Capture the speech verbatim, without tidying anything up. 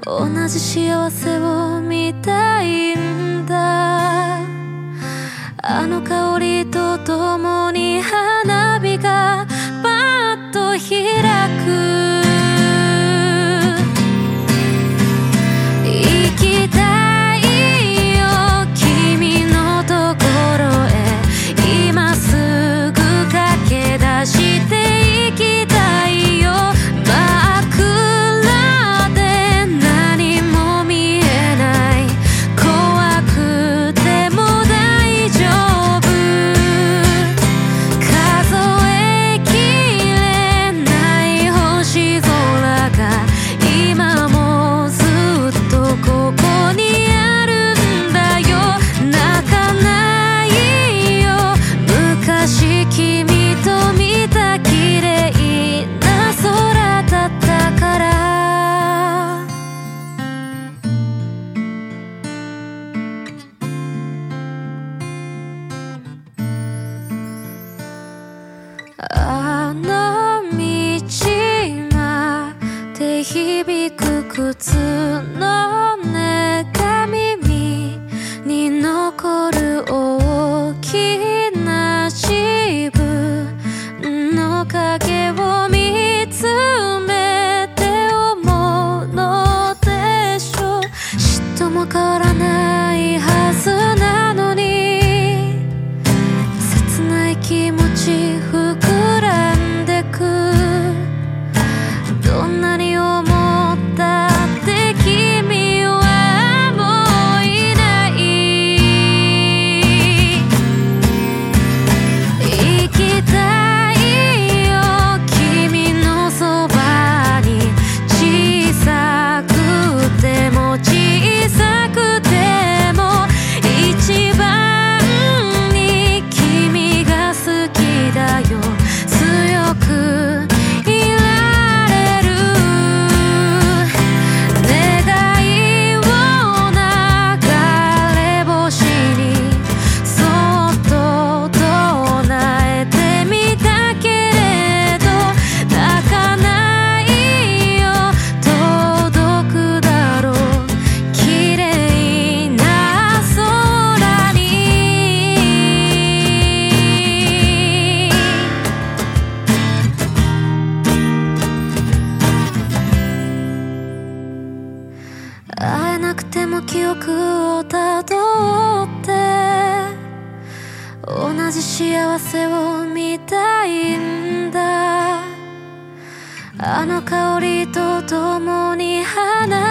同じ幸せを見たいんだ。あの香りとともに花火がパッと開く。行きたいよ君のところへ、今すぐ駆け出して行きたいよ。真っ暗で何も見えない、怖くても大丈夫。数えきれない星空が今もずっとここにあるんだよ。泣かないよ、昔君と見た綺麗な空だったから。あの道まで響く靴の音が耳に残る。大きな自分の影を見つめて思うのでしょう。ちっとも変わらないはずなのに、切ない気持ち膨らんでく。どんなに思ったって君はもういない。行きたいよ君のそばに、小さくても小さくても一番に君が好きだよ。強くいられる願いを流れ星にそっと唱えてみたけれど、泣かないよ届くだろう綺麗な空に。会えなくても記憶をたどって同じ幸せを見たいんだ。あの香りとともに花